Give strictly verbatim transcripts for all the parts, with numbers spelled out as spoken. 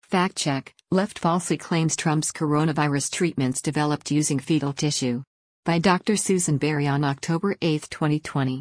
Fact check: Left falsely claims Trump's coronavirus treatments developed using fetal tissue. By Doctor Susan Berry on October eighth, twenty twenty.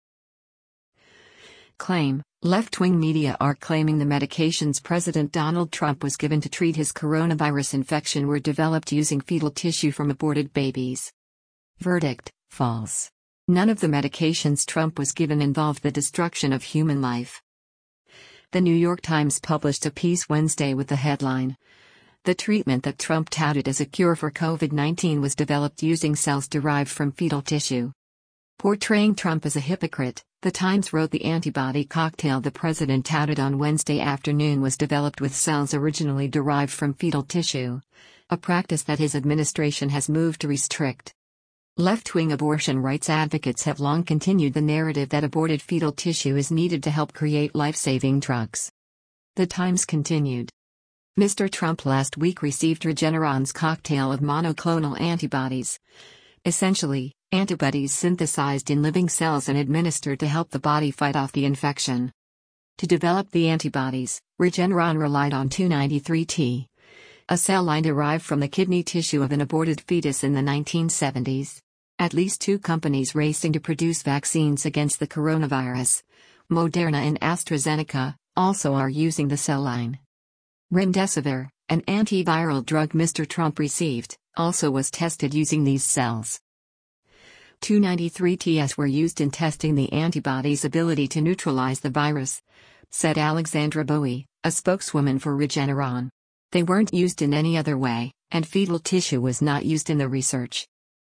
Claim: Left-wing media are claiming the medications President Donald Trump was given to treat his coronavirus infection were developed using fetal tissue from aborted babies. Verdict: false. None of the medications Trump was given involved the destruction of human life. The New York Times published a piece Wednesday with the headline, "The treatment that Trump touted as a cure for COVID nineteen was developed using cells derived from fetal tissue." Portraying Trump as a hypocrite, the Times wrote the antibody cocktail the president touted on Wednesday afternoon was developed with cells originally derived from fetal tissue, a practice that his administration has moved to restrict. Left-wing abortion rights advocates have long continued the narrative that aborted fetal tissue is needed to help create life-saving drugs. The Times continued, "Mister Trump last week received Regeneron's cocktail of monoclonal antibodies. Essentially, antibodies synthesized in living cells and administered to help the body fight off the infection. To develop the antibodies, Regeneron relied on two ninety-three T, a cell line derived from the kidney tissue of an aborted fetus in the nineteen seventies. At least two companies racing to produce vaccines against the coronavirus, Moderna and AstraZeneca, also are using the cell line. Remdesivir, an antiviral drug Mister Trump received, also was tested using these cells. two ninety-three Ts were used in testing the antibody's ability to neutralize the virus," said Alexandra Bowie, a spokeswoman for Regeneron. "They weren't used in any other way, and fetal tissue was not used in the research."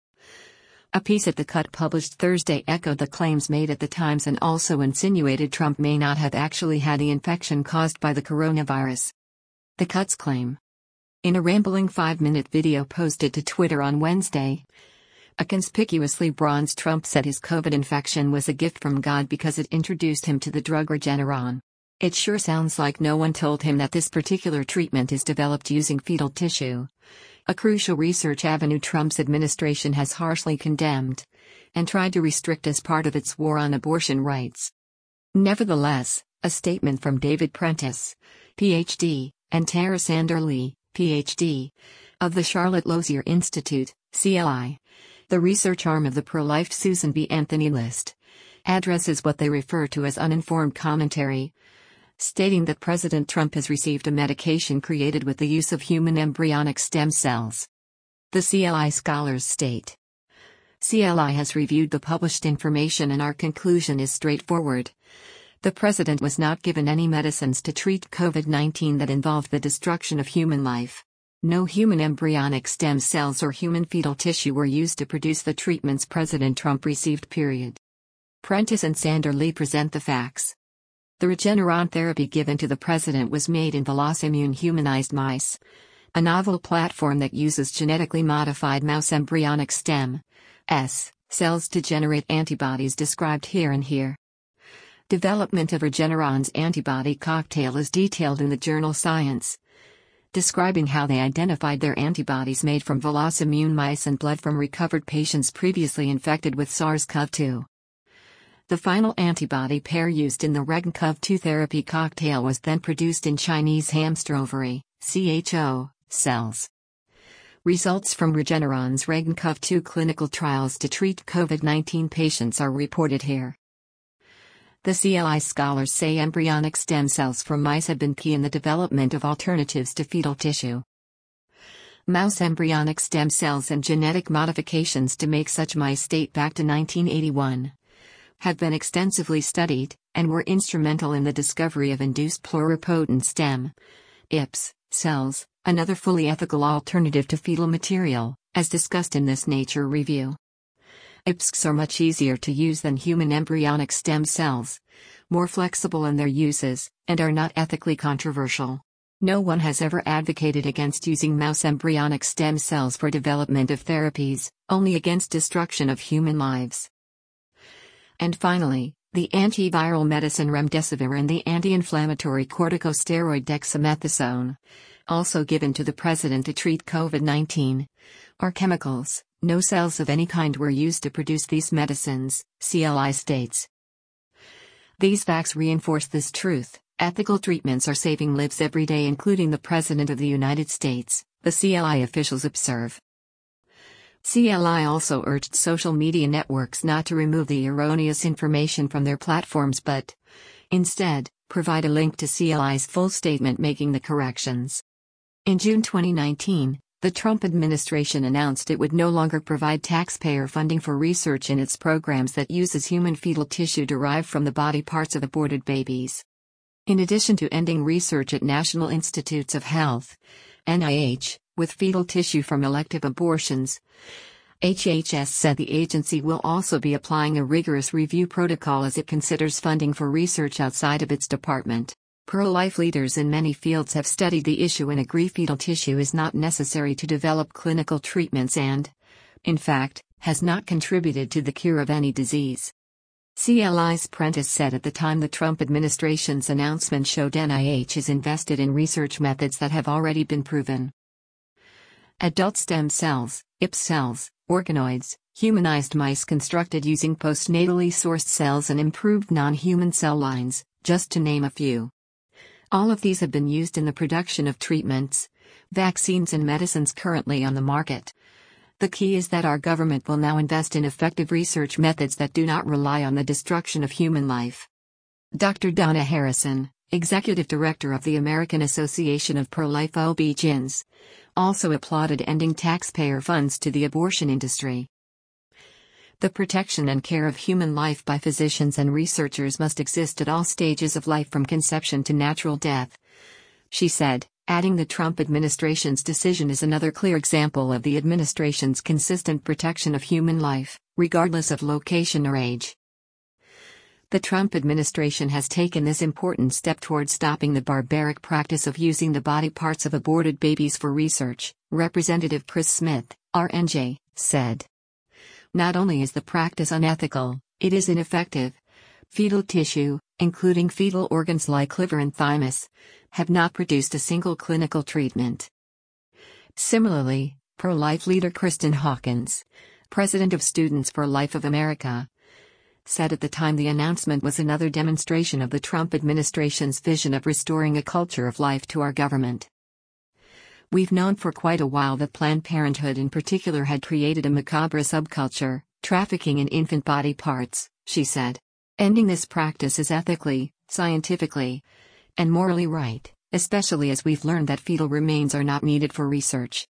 A piece at The Cut published Thursday echoed the claims made at the Times and also insinuated Trump may not have actually had the infection caused by the coronavirus. The Cut's claim. In a rambling five-minute video posted to Twitter on Wednesday, a conspicuously bronzed Trump said his COVID infection was a gift from God because it introduced him to the drug Regeneron. "It sure sounds like no one told him that this particular treatment is developed using fetal tissue, a crucial research avenue Trump's administration has harshly condemned and tried to restrict as part of its war on abortion rights." Nevertheless, a statement from David Prentice, P H D, and Tara Sanderly, P H D, of the Charlotte Lozier Institute, C L I, the research arm of the pro-life Susan B. Anthony List, addresses what they refer to as uninformed commentary, stating that President Trump has received a medication created with the use of human embryonic stem cells. The C L I scholars state, "C L I has reviewed the published information and our conclusion is straightforward. The president was not given any medicines to treat COVID nineteen that involved the destruction of human life. No human embryonic stem cells or human fetal tissue were used to produce the treatments President Trump received. Period." Prentice and Sanderly present the facts. The Regeneron therapy given to the president was made in VelocImmune humanized mice, a novel platform that uses genetically modified mouse embryonic stem S cells to generate antibodies described here and here. Development of Regeneron's antibody cocktail is detailed in the journal Science, describing how they identified their antibodies made from VelocImmune mice and blood from recovered patients previously infected with SARS CoV two. The final antibody pair used in the RegCoV two therapy cocktail was then produced in Chinese hamster ovary C H O cells. Results from Regeneron's RegCoV two clinical trials to treat COVID nineteen patients are reported here. The C L I scholars say embryonic stem cells from mice have been key in the development of alternatives to fetal tissue. Mouse embryonic stem cells and genetic modifications to make such mice date back to nineteen eighty-one. Have been extensively studied, and were instrumental in the discovery of induced pluripotent stem I P S cells, another fully ethical alternative to fetal material, as discussed in this Nature review. I P Ss are much easier to use than human embryonic stem cells, more flexible in their uses, and are not ethically controversial. No one has ever advocated against using mouse embryonic stem cells for development of therapies, only against destruction of human lives. And finally, the antiviral medicine remdesivir and the anti-inflammatory corticosteroid dexamethasone, also given to the president to treat COVID nineteen, are chemicals. No cells of any kind were used to produce these medicines, C L I states. These facts reinforce this truth: Ethical treatments are saving lives every day, including the President of the United States, the C L I officials observe. C L I also urged social media networks not to remove the erroneous information from their platforms but, instead, provide a link to C L I's full statement making the corrections. In June twenty nineteen, the Trump administration announced it would no longer provide taxpayer funding for research in its programs that uses human fetal tissue derived from the body parts of aborted babies. In addition to ending research at National Institutes of Health, N I H, with fetal tissue from elective abortions, H H S said the agency will also be applying a rigorous review protocol as it considers funding for research outside of its department. Pro-life leaders in many fields have studied the issue and agree fetal tissue is not necessary to develop clinical treatments and, in fact, has not contributed to the cure of any disease. C L I's Prentice said at the time the Trump administration's announcement showed N I H is invested in research methods that have already been proven. Adult stem cells, I P S cells, organoids, humanized mice constructed using postnatally sourced cells and improved non-human cell lines, just to name a few. All of these have been used in the production of treatments, vaccines and medicines currently on the market. The key is that our government will now invest in effective research methods that do not rely on the destruction of human life. Doctor Donna Harrison, Executive Director of the American Association of Pro-Life O B G Y Ns, also applauded ending taxpayer funds to the abortion industry. The protection and care of human life by physicians and researchers must exist at all stages of life from conception to natural death, she said, adding the Trump administration's decision is another clear example of the administration's consistent protection of human life, regardless of location or age. The Trump administration has taken this important step toward stopping the barbaric practice of using the body parts of aborted babies for research, Representative Chris Smith, R N J, said. Not only is the practice unethical, it is ineffective. Fetal tissue, including fetal organs like liver and thymus, have not produced a single clinical treatment. Similarly, pro-life leader Kristen Hawkins, president of Students for Life of America, said at the time the announcement was another demonstration of the Trump administration's vision of restoring a culture of life to our government. We've known for quite a while that Planned Parenthood in particular had created a macabre subculture, trafficking in infant body parts, she said. Ending this practice is ethically, scientifically, and morally right, especially as we've learned that fetal remains are not needed for research.